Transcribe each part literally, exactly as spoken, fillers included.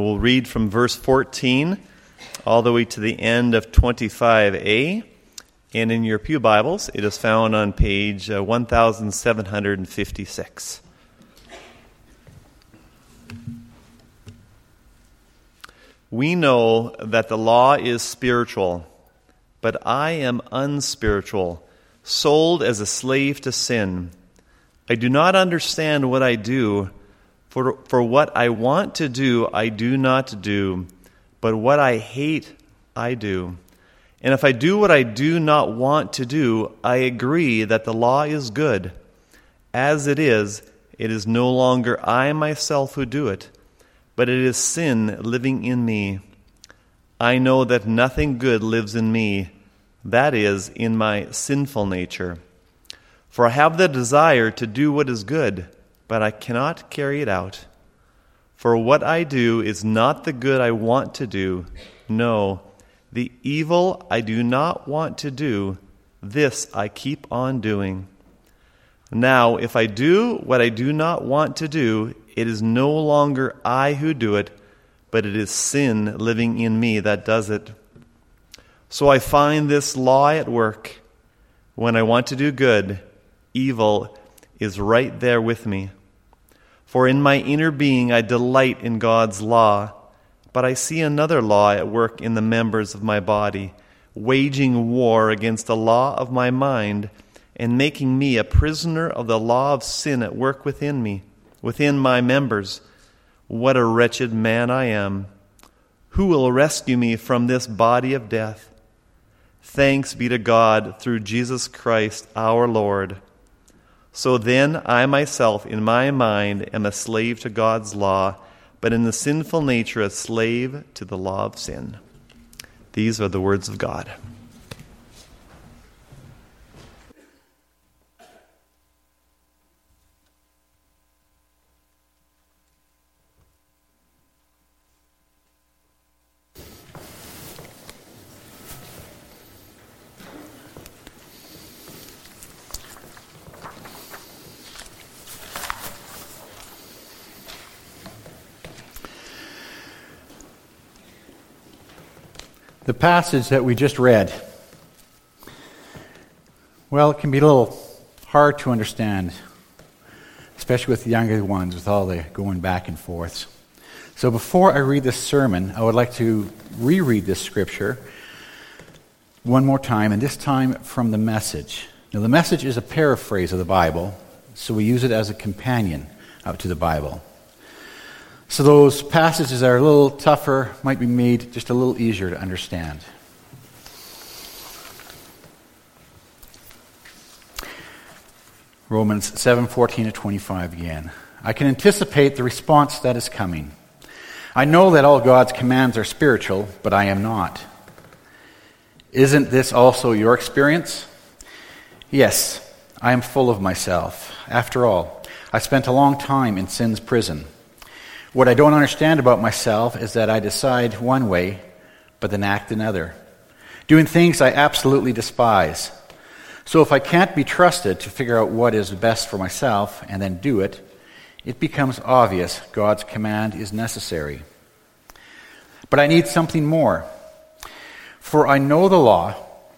we'll read from verse fourteen all the way to the end of twenty-five a. And in your pew Bibles, it is found on page uh, one thousand seven hundred fifty-six. We know that the law is spiritual, but I am unspiritual, sold as a slave to sin. I do not understand what I do, for, for what I want to do I do not do, but what I hate I do. And if I do what I do not want to do, I agree that the law is good. As it is, it is no longer I myself who do it, but it is sin living in me. I know that nothing good lives in me, that is, in my sinful nature. For I have the desire to do what is good, but I cannot carry it out. For what I do is not the good I want to do. No, the evil I do not want to do, this I keep on doing. Now, if I do what I do not want to do, it is no longer I who do it, but it is sin living in me that does it. So I find this law at work. When I want to do good, evil is right there with me. For in my inner being I delight in God's law, but I see another law at work in the members of my body, waging war against the law of my mind and making me a prisoner of the law of sin at work within me, within my members. What a wretched man I am! Who will rescue me from this body of death? Thanks be to God through Jesus Christ our Lord. So then I myself in my mind am a slave to God's law, but in the sinful nature a slave to the law of sin. These are the words of God. The passage that we just read, well, it can be a little hard to understand, especially with the younger ones, with all the going back and forths. So before I read this sermon, I would like to reread this scripture one more time, and this time from the Message. Now, the Message is a paraphrase of the Bible, so we use it as a companion up to the Bible. So those passages that are a little tougher might be made just a little easier to understand. Romans seven fourteen to twenty-five again. I can anticipate the response that is coming. I know that all God's commands are spiritual, but I am not. Isn't this also your experience? Yes, I am full of myself. After all, I spent a long time in sin's prison. What I don't understand about myself is that I decide one way, but then act another, doing things I absolutely despise. So if I can't be trusted to figure out what is best for myself and then do it, it becomes obvious God's command is necessary. But I need something more. For I know the law,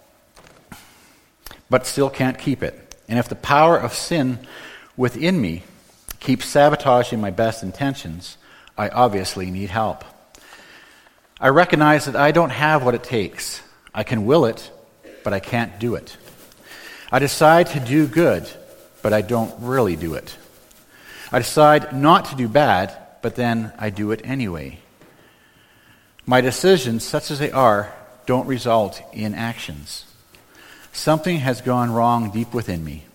but still can't keep it. And if the power of sin within me keeps sabotaging my best intentions, I obviously need help. I recognize that I don't have what it takes. I can will it, but I can't do it. I decide to do good, but I don't really do it. I decide not to do bad, but then I do it anyway. My decisions, such as they are, don't result in actions. Something has gone wrong deep within me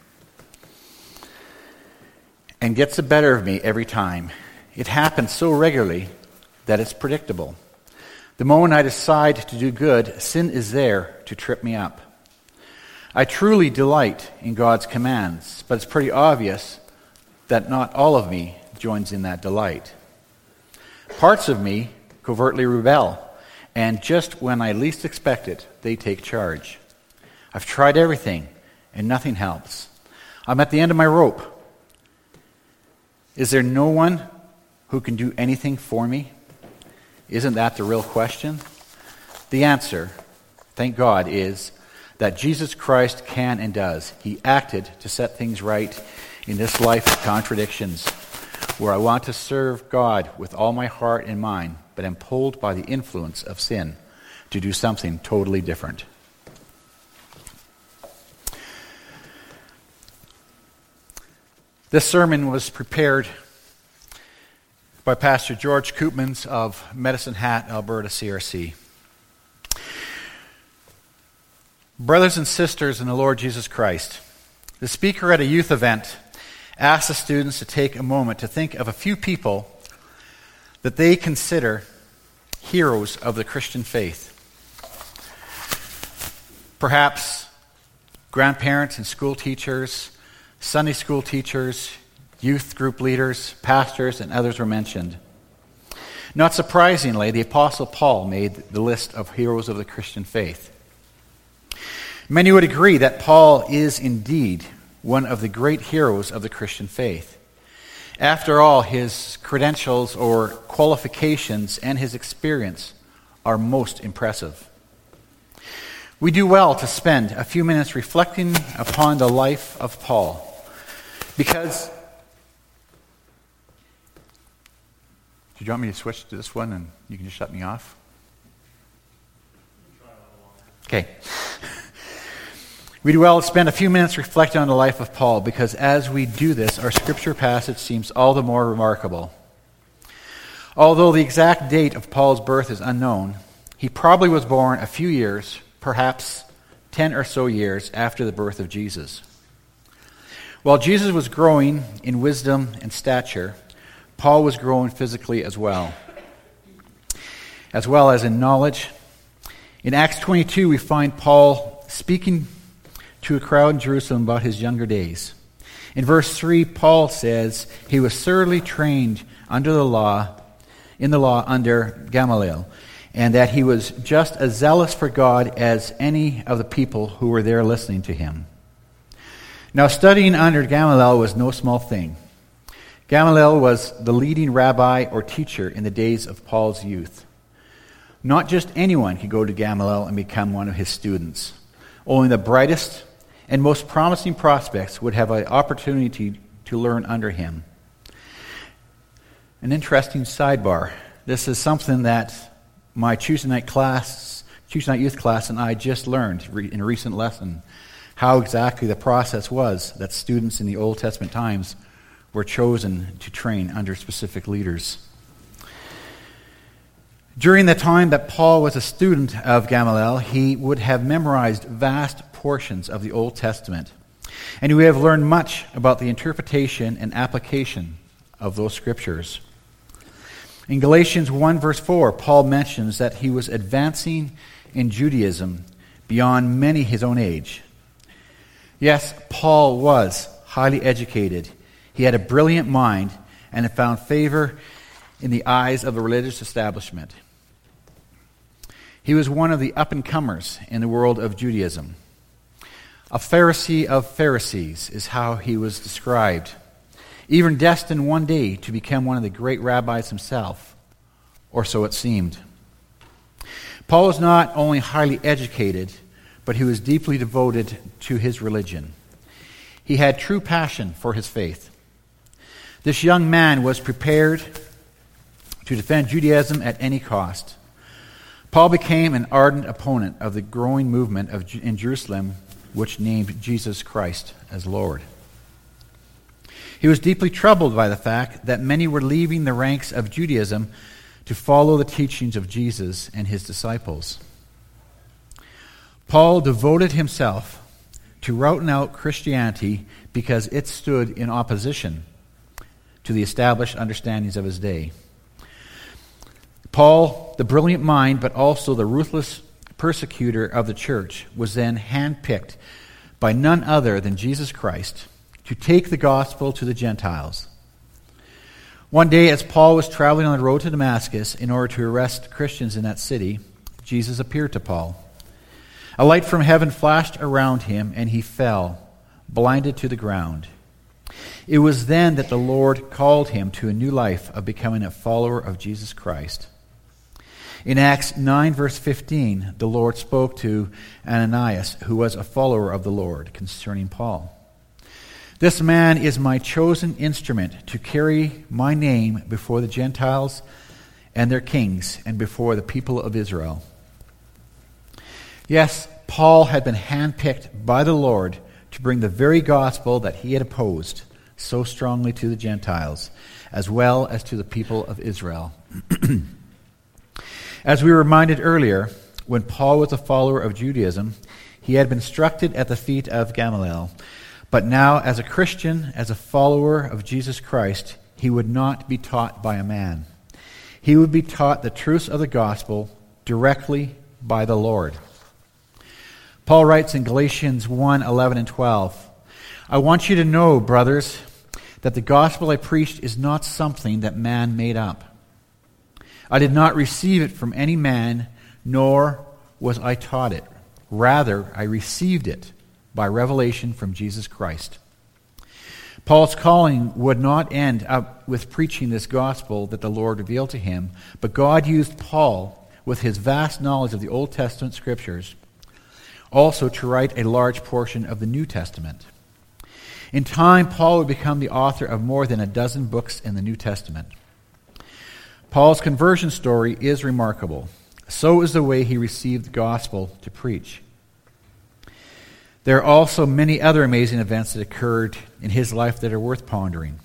and gets the better of me every time. It happens so regularly that it's predictable. The moment I decide to do good, sin is there to trip me up. I truly delight in God's commands, but it's pretty obvious that not all of me joins in that delight. Parts of me covertly rebel, and just when I least expect it, they take charge. I've tried everything, and nothing helps. I'm at the end of my rope. Is there no one who can do anything for me? Isn't that the real question? The answer, thank God, is that Jesus Christ can and does. He acted to set things right in this life of contradictions, where I want to serve God with all my heart and mind, but am pulled by the influence of sin to do something totally different. This sermon was prepared by Pastor George Koopmans of Medicine Hat, Alberta, C R C. Brothers and sisters in the Lord Jesus Christ, the speaker at a youth event asked the students to take a moment to think of a few people that they consider heroes of the Christian faith. Perhaps grandparents and school teachers, Sunday school teachers, youth group leaders, pastors, and others were mentioned. Not surprisingly, the Apostle Paul made the list of heroes of the Christian faith. Many would agree that Paul is indeed one of the great heroes of the Christian faith. After all, his credentials or qualifications and his experience are most impressive. We do well to spend a few minutes reflecting upon the life of Paul, because... Do you want me to switch to this one and you can just shut me off? Okay. We do well to spend a few minutes reflecting on the life of Paul, because as we do this, our scripture passage seems all the more remarkable. Although the exact date of Paul's birth is unknown, he probably was born a few years, perhaps ten or so years after the birth of Jesus. While Jesus was growing in wisdom and stature, Paul was growing physically as well, as well as in knowledge. In Acts twenty-two, we find Paul speaking to a crowd in Jerusalem about his younger days. In verse three, Paul says he was thoroughly trained under the law, in the law under Gamaliel, and that he was just as zealous for God as any of the people who were there listening to him. Now, studying under Gamaliel was no small thing. Gamaliel was the leading rabbi or teacher in the days of Paul's youth. Not just anyone could go to Gamaliel and become one of his students. Only the brightest and most promising prospects would have an opportunity to learn under him. An interesting sidebar. This is something that my Tuesday night class, Tuesday night youth class, and I just learned in a recent lesson, how exactly the process was that students in the Old Testament times were chosen to train under specific leaders. During the time that Paul was a student of Gamaliel, he would have memorized vast portions of the Old Testament, and he would have learned much about the interpretation and application of those scriptures. In Galatians one verse four, Paul mentions that he was advancing in Judaism beyond many his own age. Yes, Paul was highly educated. He had a brilliant mind and had found favor in the eyes of the religious establishment. He was one of the up-and-comers in the world of Judaism. A Pharisee of Pharisees is how he was described, even destined one day to become one of the great rabbis himself, or so it seemed. Paul was not only highly educated, but he was deeply devoted to his religion. He had true passion for his faith. This young man was prepared to defend Judaism at any cost. Paul became an ardent opponent of the growing movement of, in Jerusalem, which named Jesus Christ as Lord. He was deeply troubled by the fact that many were leaving the ranks of Judaism to follow the teachings of Jesus and his disciples. Paul devoted himself to rooting out Christianity because it stood in opposition to the established understandings of his day. Paul, the brilliant mind, but also the ruthless persecutor of the church, was then handpicked by none other than Jesus Christ to take the gospel to the Gentiles. One day, as Paul was traveling on the road to Damascus in order to arrest Christians in that city, Jesus appeared to Paul. A light from heaven flashed around him, and he fell, blinded to the ground. It was then that the Lord called him to a new life of becoming a follower of Jesus Christ. In Acts nine, verse fifteen, the Lord spoke to Ananias, who was a follower of the Lord, concerning Paul. This man is my chosen instrument to carry my name before the Gentiles and their kings and before the people of Israel. Yes, Paul had been handpicked by the Lord to bring the very gospel that he had opposed so strongly to the Gentiles, as well as to the people of Israel. As we were reminded earlier, when Paul was a follower of Judaism, he had been instructed at the feet of Gamaliel. But now, as a Christian, as a follower of Jesus Christ, he would not be taught by a man. He would be taught the truths of the gospel directly by the Lord. Paul writes in Galatians one, eleven and twelve, I want you to know, brothers, that the gospel I preached is not something that man made up. I did not receive it from any man, nor was I taught it. Rather, I received it by revelation from Jesus Christ. Paul's calling would not end up with preaching this gospel that the Lord revealed to him, but God used Paul, with his vast knowledge of the Old Testament scriptures, also to write a large portion of the New Testament. In time, Paul would become the author of more than a dozen books in the New Testament. Paul's conversion story is remarkable. So is the way he received the gospel to preach. There are also many other amazing events that occurred in his life that are worth pondering.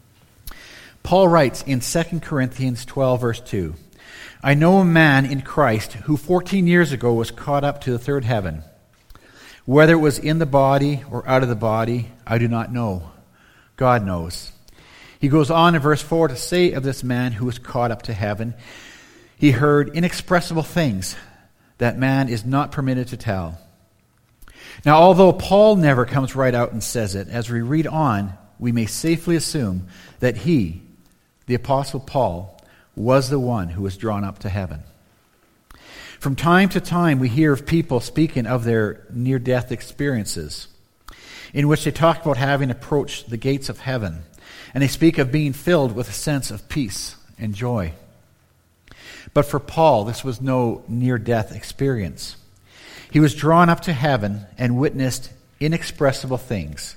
Paul writes in Second Corinthians twelve, verse two, I know a man in Christ who fourteen years ago was caught up to the third heaven. Whether it was in the body or out of the body, I do not know. God knows. He goes on in verse four to say of this man who was caught up to heaven, he heard inexpressible things that man is not permitted to tell. Now, although Paul never comes right out and says it, as we read on, we may safely assume that he, the Apostle Paul, was the one who was drawn up to heaven. From time to time, we hear of people speaking of their near-death experiences, in which they talk about having approached the gates of heaven, and they speak of being filled with a sense of peace and joy. But for Paul, this was no near-death experience. He was drawn up to heaven and witnessed inexpressible things.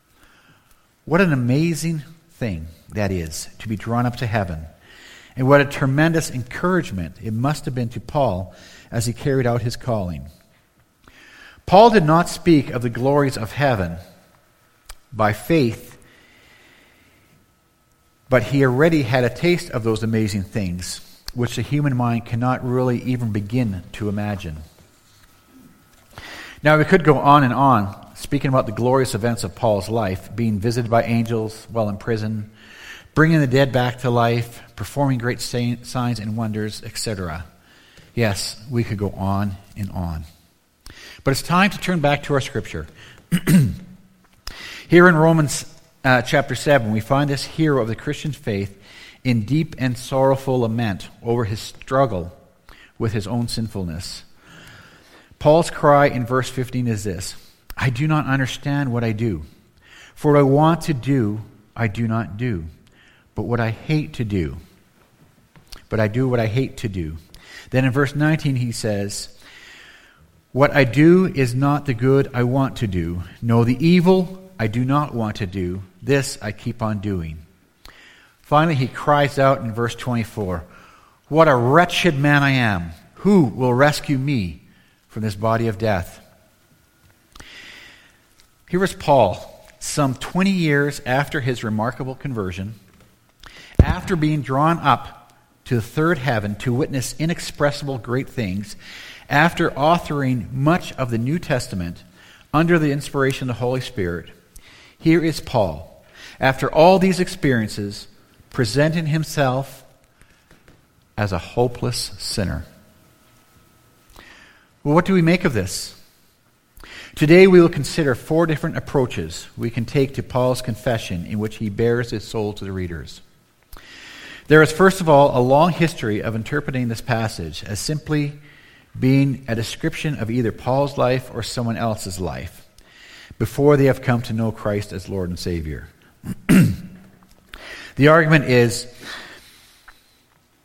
What an amazing thing that is, to be drawn up to heaven. And what a tremendous encouragement it must have been to Paul as he carried out his calling. Paul did not speak of the glories of heaven by faith, but he already had a taste of those amazing things, which the human mind cannot really even begin to imagine. Now, we could go on and on, speaking about the glorious events of Paul's life, being visited by angels while in prison, bringing the dead back to life, performing great signs and wonders, et cetera. Yes, we could go on and on. But it's time to turn back to our scripture. Here in Romans uh, chapter seven, we find this hero of the Christian faith in deep and sorrowful lament over his struggle with his own sinfulness. Paul's cry in verse fifteen is this, I do not understand what I do. For what I want to do, I do not do. But what I hate to do, but I do what I hate to do. Then in verse nineteen he says, what I do is not the good I want to do. No, the evil I do not want to do, this I keep on doing. Finally he cries out in verse twenty-four, what a wretched man I am. Who will rescue me from this body of death? Here is Paul, some twenty years after his remarkable conversion, after being drawn up to the third heaven to witness inexpressible great things, after authoring much of the New Testament under the inspiration of the Holy Spirit, here is Paul, after all these experiences, presenting himself as a hopeless sinner. Well, what do we make of this? Today we will consider four different approaches we can take to Paul's confession in which he bears his soul to the readers. There is, first of all, a long history of interpreting this passage as simply being a description of either Paul's life or someone else's life before they have come to know Christ as Lord and Savior. The argument is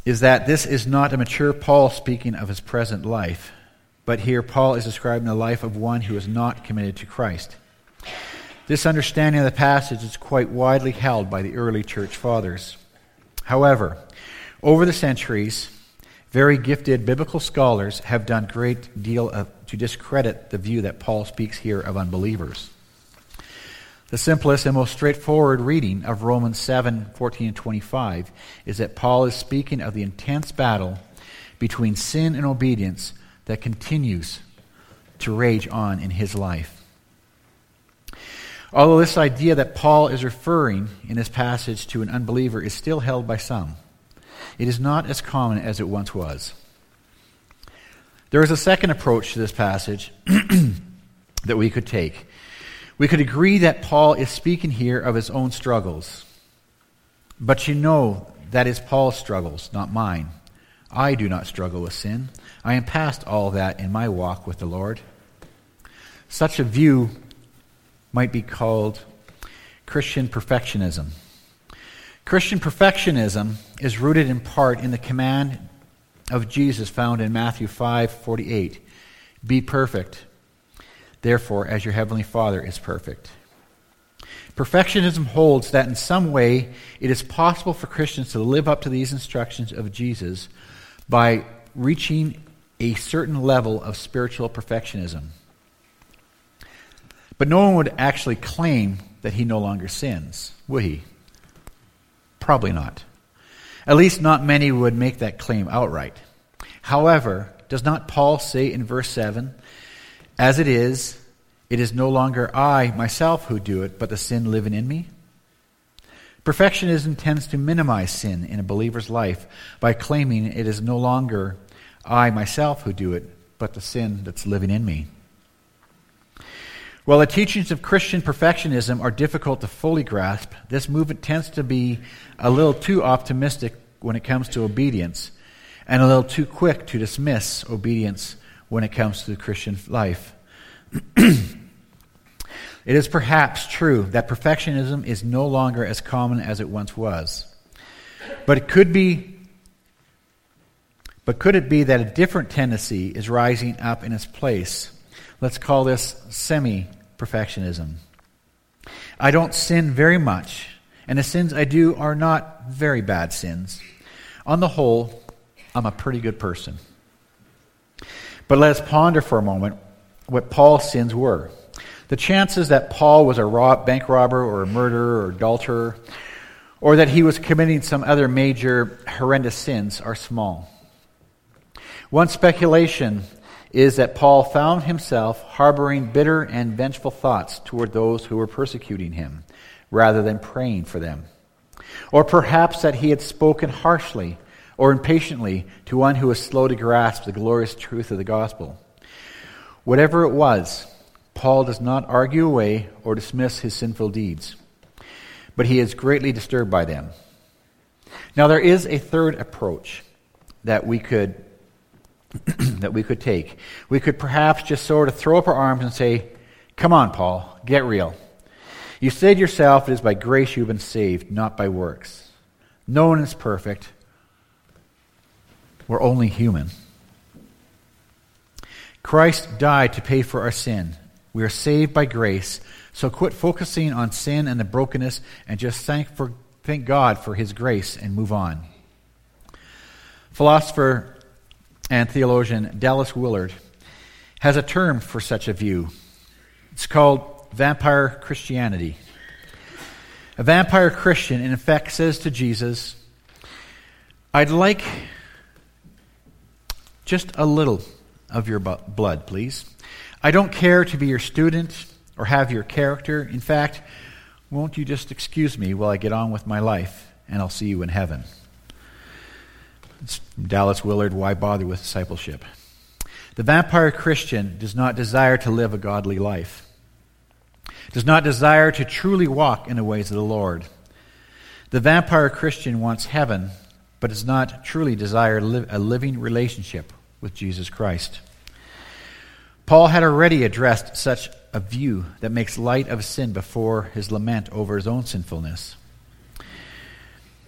is that this is not a mature Paul speaking of his present life, but here Paul is describing the life of one who is not committed to Christ. This understanding of the passage is quite widely held by the early church fathers. However, over the centuries, very gifted biblical scholars have done a great deal of, to discredit the view that Paul speaks here of unbelievers. The simplest and most straightforward reading of Romans seven, fourteen and twenty-five is that Paul is speaking of the intense battle between sin and obedience that continues to rage on in his life. Although this idea that Paul is referring in this passage to an unbeliever is still held by some, it is not as common as it once was. There is a second approach to this passage that we could take. We could agree that Paul is speaking here of his own struggles. But you know that is Paul's struggles, not mine. I do not struggle with sin. I am past all that in my walk with the Lord. Such a view might be called Christian perfectionism. Christian perfectionism is rooted in part in the command of Jesus found in Matthew five forty-eight. Be perfect, therefore, as your heavenly Father is perfect. Perfectionism holds that in some way it is possible for Christians to live up to these instructions of Jesus by reaching a certain level of spiritual perfectionism. But no one would actually claim that he no longer sins, would he? Probably not. At least not many would make that claim outright. However, does not Paul say in verse seven, as it is, it is no longer I myself who do it, but the sin living in me? Perfectionism tends to minimize sin in a believer's life by claiming it is no longer I myself who do it, but the sin that's living in me. While the teachings of Christian perfectionism are difficult to fully grasp, this movement tends to be a little too optimistic when it comes to obedience, and a little too quick to dismiss obedience when it comes to the Christian life. It is perhaps true that perfectionism is no longer as common as it once was. But it could be but could it be that a different tendency is rising up in its place? Let's call this semi-perfectionism. I don't sin very much, and the sins I do are not very bad sins. On the whole, I'm a pretty good person. But let us ponder for a moment what Paul's sins were. The chances that Paul was a rob, bank robber or a murderer or adulterer, or that he was committing some other major horrendous sins are small. One speculation is that Paul found himself harboring bitter and vengeful thoughts toward those who were persecuting him, rather than praying for them. Or perhaps that he had spoken harshly or impatiently to one who was slow to grasp the glorious truth of the gospel. Whatever it was, Paul does not argue away or dismiss his sinful deeds, but he is greatly disturbed by them. Now there is a third approach that we could that we could take. We could perhaps just sort of throw up our arms and say, come on, Paul, get real. You said yourself it is by grace you've been saved, not by works. No one is perfect. We're only human. Christ died to pay for our sin. We are saved by grace, so quit focusing on sin and the brokenness and just thank for thank God for His grace and move on. Philosopher and theologian Dallas Willard has a term for such a view. It's called vampire Christianity. A vampire Christian, in effect, says to Jesus, I'd like just a little of your blood, please. I don't care to be your student or have your character. In fact, won't you just excuse me while I get on with my life, and I'll see you in heaven. It's Dallas Willard, Why Bother with Discipleship? The vampire Christian does not desire to live a godly life, does not desire to truly walk in the ways of the Lord. The vampire Christian wants heaven, but does not truly desire a living relationship with Jesus Christ. Paul had already addressed such a view that makes light of sin before his lament over his own sinfulness.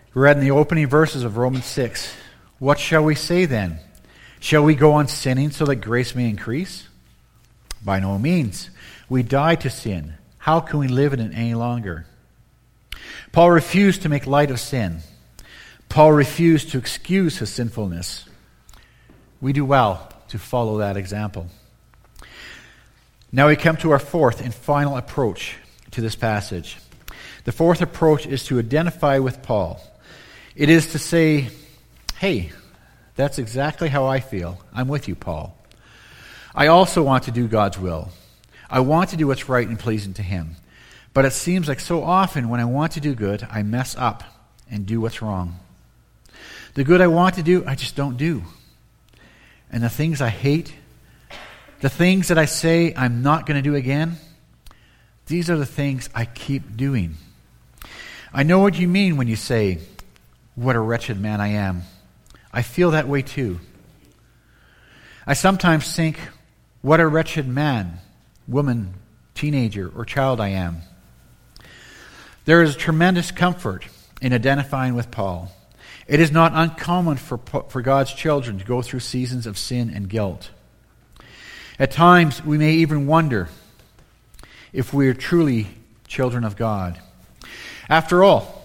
We read in the opening verses of Romans six, "What shall we say then? Shall we go on sinning so that grace may increase? By no means. We died to sin. How can we live in it any longer?" Paul refused to make light of sin. Paul refused to excuse his sinfulness. We do well to follow that example. Now we come to our fourth and final approach to this passage. The fourth approach is to identify with Paul. It is to say, hey, that's exactly how I feel. I'm with you, Paul. I also want to do God's will. I want to do what's right and pleasing to Him. But it seems like so often when I want to do good, I mess up and do what's wrong. The good I want to do, I just don't do. And the things I hate, the things that I say I'm not going to do again, these are the things I keep doing. I know what you mean when you say, "What a wretched man I am." I feel that way too. I sometimes think, what a wretched man, woman, teenager, or child I am. There is tremendous comfort in identifying with Paul. It is not uncommon for, for God's children to go through seasons of sin and guilt. At times, we may even wonder if we are truly children of God. After all,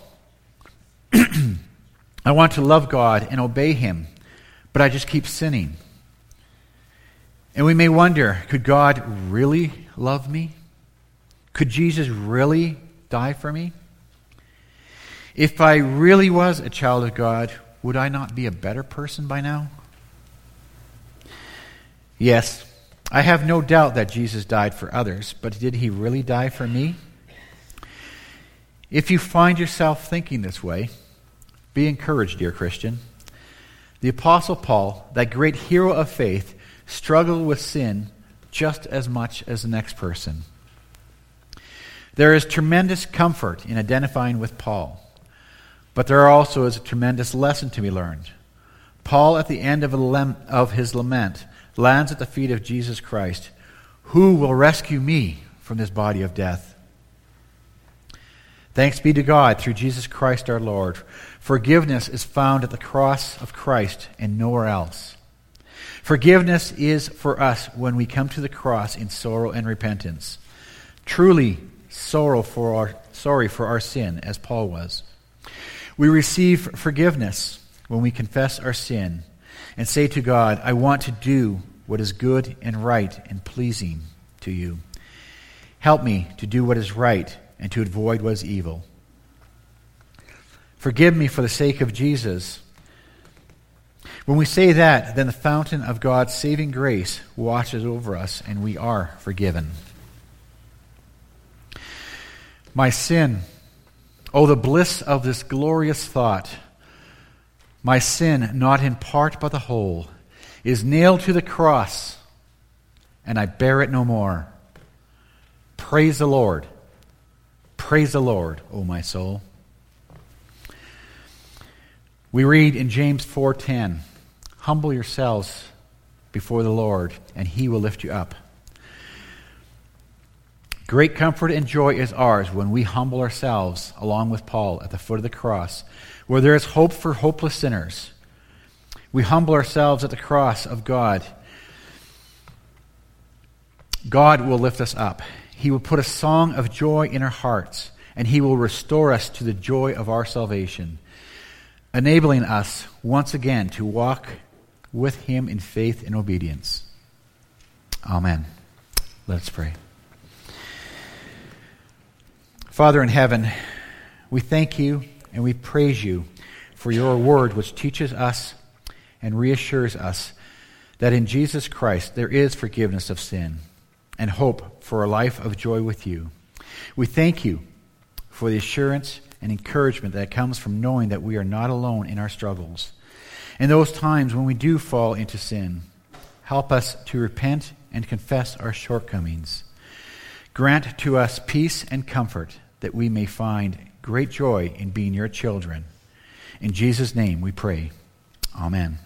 I want to love God and obey Him, but I just keep sinning. And we may wonder, could God really love me? Could Jesus really die for me? If I really was a child of God, would I not be a better person by now? Yes, I have no doubt that Jesus died for others, but did He really die for me? If you find yourself thinking this way, be encouraged, dear Christian. The Apostle Paul, that great hero of faith, struggled with sin just as much as the next person. There is tremendous comfort in identifying with Paul, but there also is a tremendous lesson to be learned. Paul, at the end of, a lem- of his lament, lands at the feet of Jesus Christ. Who will rescue me from this body of death? Thanks be to God through Jesus Christ our Lord. Forgiveness is found at the cross of Christ and nowhere else. Forgiveness is for us when we come to the cross in sorrow and repentance. Truly sorrow for our, sorry for our sin, as Paul was. We receive forgiveness when we confess our sin and say to God, I want to do what is good and right and pleasing to you. Help me to do what is right and to avoid what is evil. Forgive me for the sake of Jesus. When we say that, then the fountain of God's saving grace washes over us and we are forgiven. My sin, oh, the bliss of this glorious thought. My sin, not in part but the whole, is nailed to the cross, and I bear it no more. Praise the Lord. Praise the Lord, O my soul. We read in James four ten, humble yourselves before the Lord, and He will lift you up. Great comfort and joy is ours when we humble ourselves, along with Paul, at the foot of the cross, where there is hope for hopeless sinners. We humble ourselves at the cross of God. God will lift us up. He will put a song of joy in our hearts, and He will restore us to the joy of our salvation, enabling us once again to walk with Him in faith and obedience. Amen. Let's pray. Father in heaven, we thank You and we praise You for Your word, which teaches us and reassures us that in Jesus Christ there is forgiveness of sin and hope for a life of joy with You. We thank You for the assurance and encouragement that comes from knowing that we are not alone in our struggles. In those times when we do fall into sin, help us to repent and confess our shortcomings. Grant to us peace and comfort that we may find great joy in being Your children. In Jesus' name we pray. Amen.